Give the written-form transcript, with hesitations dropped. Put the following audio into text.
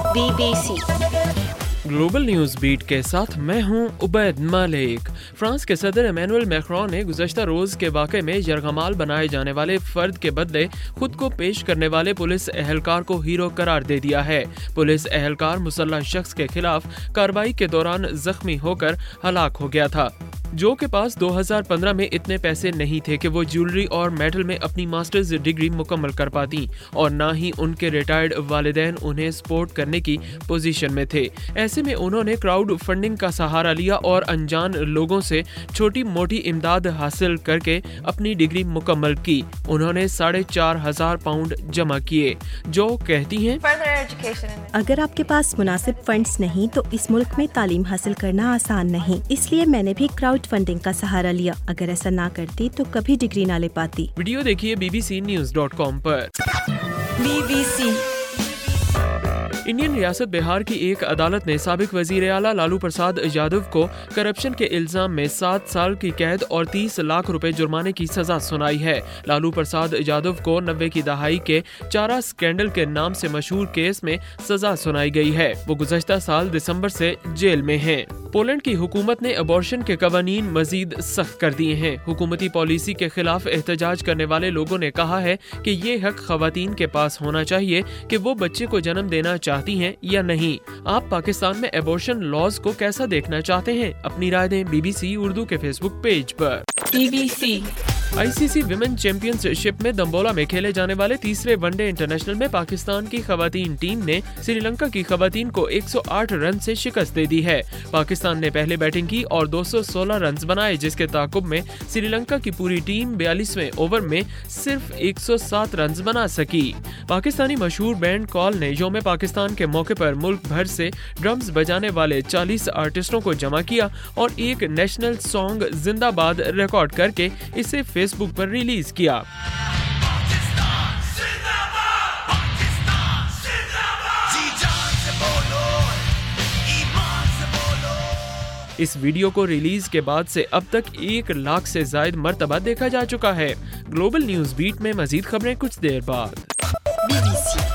BBC global news beat के साथ मैं हूं उबैद मालिक। फ्रांस के सदर इमैनुअल मैक्रोन ने गुज़श्ता रोज के वाक़े में यरगमाल बनाए जाने वाले फर्द के बदले खुद को पेश करने वाले पुलिस एहलकार को हीरो करार दे दिया है। पुलिस एहलकार मुसल्लह शख्स के खिलाफ कार्रवाई के दौरान जख्मी होकर हलाक हो गया था, जो के पास 2015 में इतने पैसे नहीं थे कि वो ज्वेलरी और मेटल में अपनी मास्टर्स डिग्री मुकम्मल कर पाती, और ना ही उनके रिटायर्ड वालिदैन उन्हें सपोर्ट करने की पोजीशन में थे। ऐसे में उन्होंने क्राउड फंडिंग का सहारा लिया और अनजान लोगों से छोटी मोटी इमदाद हासिल करके अपनी डिग्री मुकम्मल की। उन्होंने 4,500 पाउंड जमा किए। जो कहती हैं, अगर आपके पास मुनासिब फंड्स नहीं तो इस मुल्क में तालीम हासिल करना आसान नहीं, इसलिए मैंने भी क्राउड फंडिंग का सहारा लिया। अगर ऐसा ना करती तो कभी डिग्री ना ले पाती। वीडियो देखिए bbcnews.com पर। BBC इंडियन रियासत बिहार की एक अदालत ने साबिक वजीर आला लालू प्रसाद यादव को करप्शन के इल्जाम में 7 साल की कैद और 30 लाख रुपए जुर्माने की सजा सुनाई है। लालू प्रसाद यादव को 90 की दहाई के चारा स्कैंडल के नाम से मशहूर केस में सजा सुनाई गई है। वो गुज़श्ता साल दिसंबर से जेल में हैं। पोलैंड की हुकूमत ने अबॉर्शन के कवानीन मजीद सख्त कर दिए हैं। हुकूमती पॉलिसी के खिलाफ एहतजाज करने वाले लोगों ने कहा है कि ये हक खवातीन के पास होना चाहिए कि वो बच्चे को जन्म देना चाहती हैं या नहीं। आप पाकिस्तान में अबॉर्शन लॉज को कैसा देखना चाहते हैं? अपनी राय दें BBC उर्दू के फेसबुक पेज पर। BBC ICC विमेन चैंपियनशिप में दम्बोला में खेले जाने वाले तीसरे वनडे इंटरनेशनल में पाकिस्तान की खवातीन टीम ने श्रीलंका की खवातीन को 108 रन से शिकस्त दे दी है। पाकिस्तान ने पहले बैटिंग की और 216 रन बनाए, जिसके ताकुब में श्रीलंका की पूरी टीम 42वें ओवर में सिर्फ 107 रन बना सकी। पाकिस्तानी मशहूर बैंड कॉल ने यौम पाकिस्तान के मौके पर मुल्क भर से ड्रम्स बजाने वाले 40 आर्टिस्टों को जमा किया और एक नेशनल सॉन्ग जिंदाबाद रिकॉर्ड करके इसे फेसबुक पर रिलीज किया। इस वीडियो को रिलीज के बाद से अब तक 1 लाख से ज्यादा मर्तबा देखा जा चुका है। ग्लोबल न्यूज बीट में मजीद खबरें कुछ देर बाद। BBC